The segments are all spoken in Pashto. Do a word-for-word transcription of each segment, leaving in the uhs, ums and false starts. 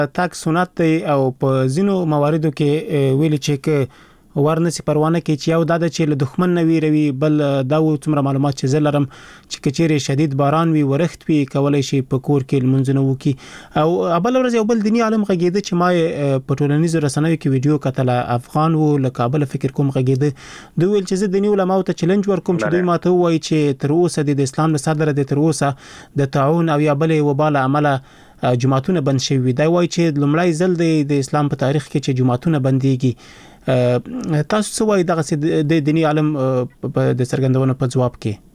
تاک سنت دی او په ځینو مواردو کې ویل چې ک ورنسي پروانه کې چې یو د چې له دښمن نه ویروي بل دا و څومره معلومات چې زلرم چې کچېره شدید باران وي ورخت وي کولای شي په کور کې لمنځنه وکي او ابل ورځ یو بل دینی عالم غږیده چې ما په ټولنیزو رسنیو کې ویډیو کتل افغان وو له کابل فکر کوم غږیده دوی ویل چې دینی علماء ته چیلنج ورکوم چې دوی ماته وایي چې تر اوسه د اسلام له صدر د تر اوسه د تعاون او یا بل وبال عمله جماعتونه بند شوي دی وایي چې لومړی ځل د اسلام په تاریخ کې چې جماعتونه بنديږي تاسو څه وایي دغه د دینی عالم په د سرګندونو په جواب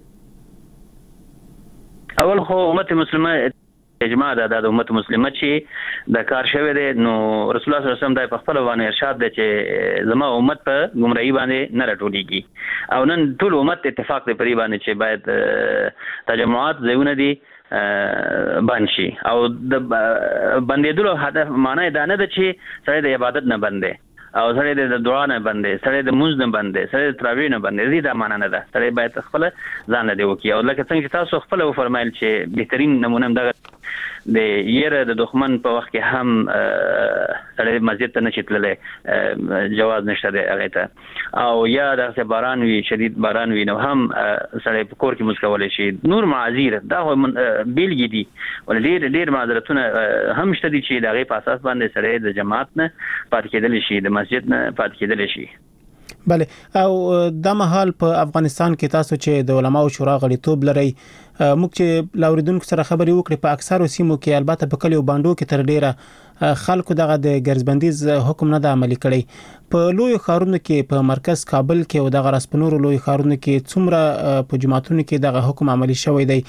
کې اول خو امت مسلمه اجماع ده د امت مسلمه چې د کار شوی دی نو رسول الله صلی الله علیه وسلم د په خپل باندې ارشاد دی چې زما امت په گمراهی باندې نه راټولېږي او نن ټول امت اتفاق دی پرې باندې چې باید تجمعات ځایونه دي بنشي او د بندېدلو هدف معنی دا نه ده چې سړی د عبادت نه بندې او سره د دعا نه بندې سره د موز نه بندې سره د تراویح نه بندې دا معنا نه ده سره باید خپل ځان له وکي او لکه څنګه چې تاسو خپل فرمایل چې بهترین نمونه دغه د یره د دښمن په وخت کې هم سره مسجد ته نشي تللی جواز نشته دی هغه ته او یا د باران وی شدید باران وی نو هم سره په کور کې مسکول شي نور معذیر دا بیلګي دي ول ډیر ډیر معذرتونه هم شته دي چې دغه په اساس باندې سره د جماعت نه پات کېدل شي د مسجد نه پات کېدل شي بله او د مهال په افغانستان کې تاسو چې د علماو شورا غړیتوب لري موږ چې لاوریدونکو سره خبرې وکړې په اکثرو سیمو کې البته په کلیو باندو کې تر ډیره خلکو دغه د ګرځبندیز حکم نه د عملي کړي په لوی خارونو کې په مرکز کابل کې او دغه راسپنور لوی خارونو کې څومره په جماعتونو کې دغه حکم عملي شوی دی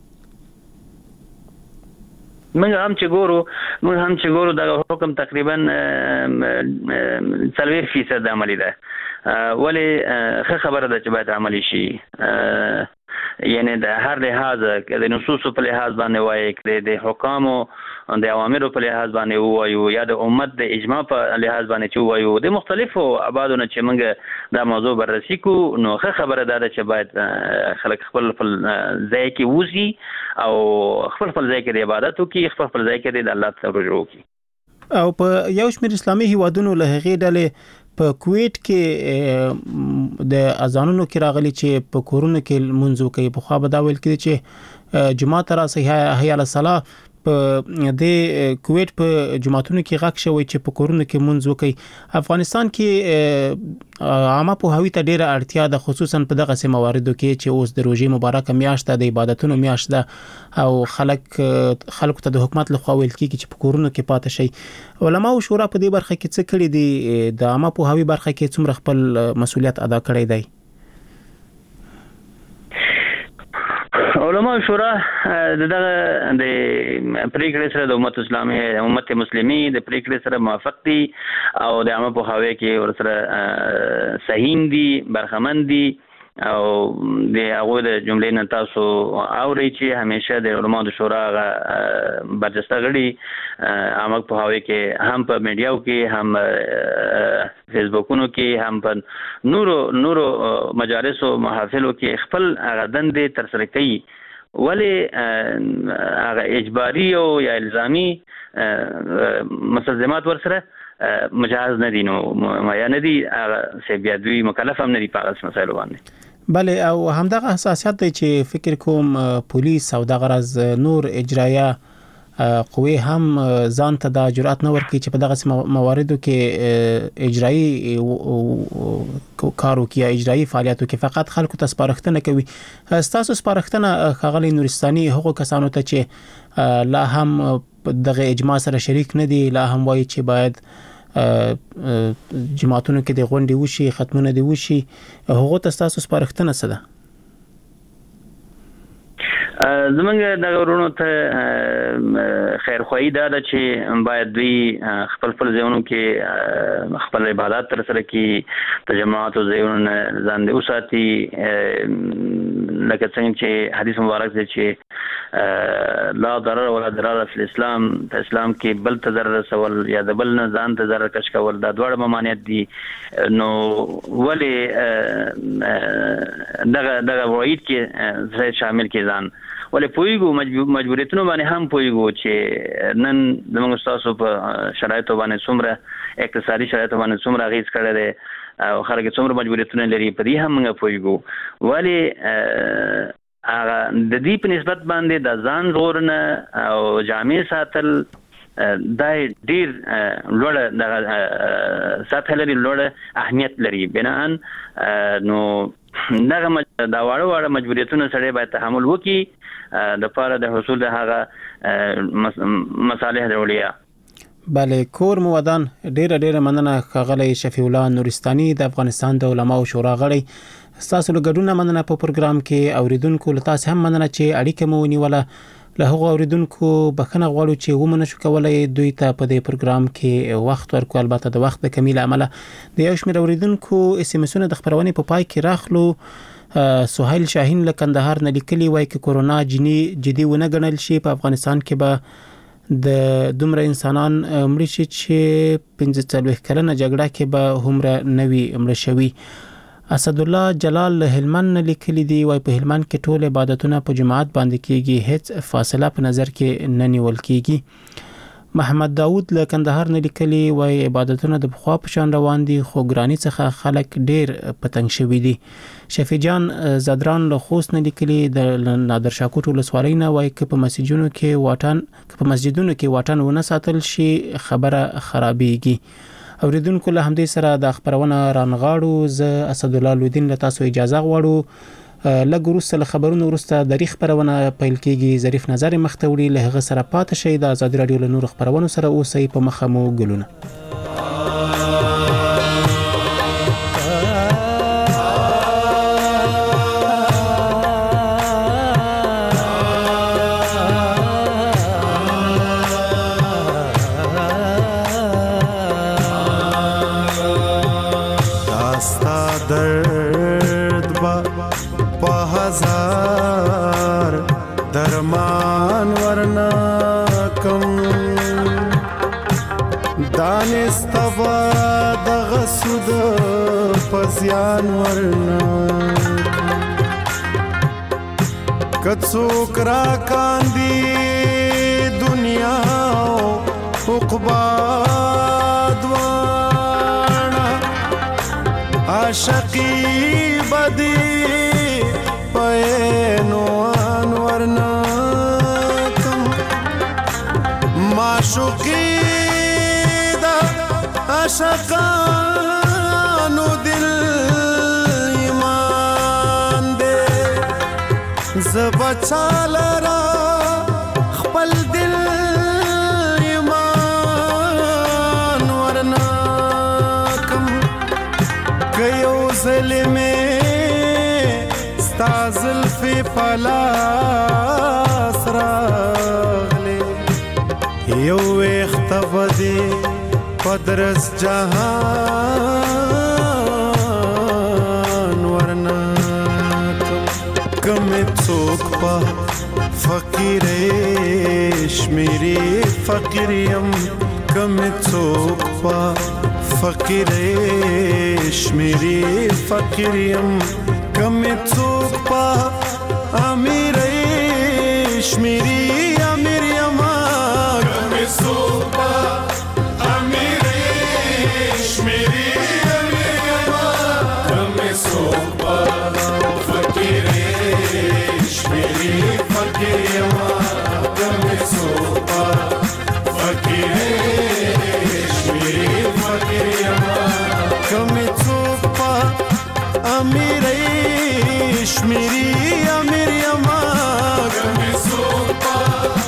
موږ هم چې ګورو موږ هم چې ګورو دا حکم تقریبا څلوېښت فیصد عملي ده ولی ښه خبره ده چې باید عملي شي یعنی د هر لحاظ د نصوص په لحاظ باندې وایي کې د حکامو د اوامرو په لحاظ باندې وایو یا د امت د اجماع په لحاظ باندې چې وایو د مختلفو ابعادونو چې موږ دا موضوع بررسي کو نو ښه خبره ده چې باید خلک خپل خپل ځای کې وځي او خپل خپل ځای کې د عبادت وکړي خپل خپل ځای کې د الله ته رجوع وکړي او په یو شمېر اسلامي هیوادونو له هغې ډلې په کویت کې د اذانونو کې راغلي چې په کورونو کې منځو کوي په خوا به دا ویل کېږي چې جماعت را صحیح حي علی الصلاه په د کویت په جماعتونو کې غاک شوی چې په کورونو کې منځ وکي افغانستان کې عامه په هوی ته ډیره اړتیا ده خصوصا په دغه سیمه مواردو کې چې اوس د روزي مبارکه میاشت ده د عبادتونو میاشت ده او خلک خلکو ته د حکومت لخوا ویل کېږي چې په کورونو کې پاتې شي علماء او شورا په دې برخه کې څه کړي دي د عامه په هوی برخه کې څومره خپل مسولیت ادا کړی دی علماء شورا دغه د پریکړې سره د امت اسلامي امت مسلمي د پریکړې سره موافق دي او د عامه په هوی کې ور سره صحیح دي برخمن دي او د هغه د جملې نه تاسو اوري چې همیشه د علماء د شورا برجسته غړي عامه په هوی کې هم په میډیاو کې هم فیسبوکونو کې هم په نورو نورو مجالس او محافلو کې خپل غدن دي تر سره کوي ولی هغه اجباري او یا الزامي مستلزمات ورسره مجاز نه دي نو یا نه دي هغه بیا دوی مکلف هم نه دي په هغه مسایلو باندې بله او همدغه حساسیت دی چې فکر کوم پولیس او دغه راز نور اجرایه قوی هم ځان ته د جرأت نه ورکړي چې په دغه مواردو کې اجرایي کارو کې یا اجرایي فعالیتو کې فقط خلکو ته سپارښتنه کوي تاسو سپارښتنه ښاغلی نورستاني هغو کسانو ته چې لا هم دغه اجماع سره شریک نه دي لا هم وایي چې باید جماعتونو کې د غونډې وشي ختمونه دي وشي هغه ته تاسو سپارښتنه څه ده زمونږ د ورونو ته خیرخواهي دا ده چې باید دوی خپل خپل ځایونو کې خپل عبادت تر سره کړي تجمعات او ځایونه ځان دې وساتي لکه څنګه چې حدیث مبارک دی چې لا ضرر ولا ضرر فی الاسلام په اسلام کې بل ته ضرر رسول یا د بل نه ځان ته ضرر کش کول دا دواړه ممانعت دي نو ولې دغه دغه وعید کې شامل کې ځان ولې پویګو مجبوریتونو باندې هم پویګو چې نن زموږ تاسو په شرایطو باندې څومره اقتصادي شرایطو باندې څومره غیز کړی دی او خلک څومره مجبوریتونه لري په دې هم موږ پویګو ولې هغه د دې په نسبت باندې د ځان زورنه او جامع ساتل دا ډیر لوړ د سطح لري لوړ اهمیت لري بنان نو دغه دا واړه واړه مجبوریتونه سره باید تحمل وکړي د پاره د حصول د هغه مصالح ضروري. بله کور مو ودان ډیر ډیر مننه ښاغلی شفیع الله نورستاني د افغانستان د علماو شورا غړی ستاسو له ګډون مننه په پروګرام کې اوریدونکو له تاسو هم مننه چې اړیکه مو ونیوله له هغو اوریدونکو بخښنه غواړو چې ومنه شو کولای دوی ته په دې پروګرام کې وخت ورکو البته د وخت د کمی له امله د یو شمېر اوریدونکو اس ام اسونه د خبرونې په پای کې راخلو. سهیل شاهین له کندهار نه لیکلي وایي چې کورونا جني جدي ونه ګڼل شي په افغانستان کې به د دومره انسانان مړه شي چې پنځه څلوېښت کلنه جګړه کې به هومره نوي مړه شوي. اسد الله جلال له هلمند نه لیکلي دی وایي په هلمند کې ټول عبادتونه په جماعت باندې کیږي هیڅ فاصله په نظر کې نه نیول کیږي. محمد داود له کندهار نه لیکلي وایي عبادتونه د پخوا په شان روان دي خو ګرانی څخه خلک ډیر پتنګ شوي دي. شفیع جان زدران له خوست نه لیکلي د نادر شاه کوټ ولسوالۍ نه وایي که په مسجدونو کې واټن که په مسجدونو کې واټن ونه ساتل شي خبره خرابېږي. اوریدونکو له همدې سره د خبرونه رانغاړو. زه اسد الله لودین له تاسو اجازه غواړو. لږ وروسته له خبرونو وروسته د خبرونه پیل کېږي. ظریف نظر مخته وړي له هغه سره پاتې شي. د آزادي رادیو له نور خبرونو سره اوسئ په مخه مو ګلونه. درمان ورنا کم دانستبا دغسود پزیان ورنا کڅوک را کاندی دنیا عقبا دوانا عاشقی بدی پینوان ورنا کم معشوقی دا عاشقانو دل ایمان دے زبچا لرا خپل دل ایمان ورنا کم کيو ظلمه تازل فی پلاس راغلی یو اختفدی پدرس جهان ورنا کم څوک پا فقیرش میری فقیریم کم څوک پا فقیرش میری فقیریم کم څوک پا امیرش میری امیر یما کم څوک پا امیرش میری امیر یما کم څوک پا فقیرش میری فقیر یما کم څوک پا فقیرش میری فقیر یما کم څوک پا امیرش میری امیر یما کم څوک پا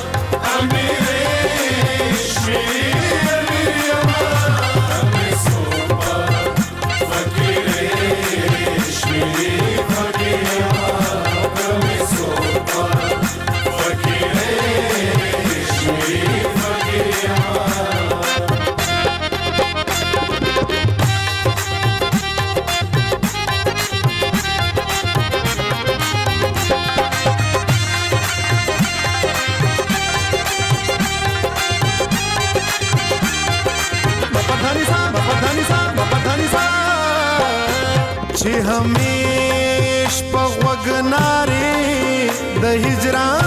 امیرش میری امیر یما کم څوک پا فقیرش میری فقیر یما کم څوک پا فقیرش میری فقیر یما چې همیش په وګناري د هجران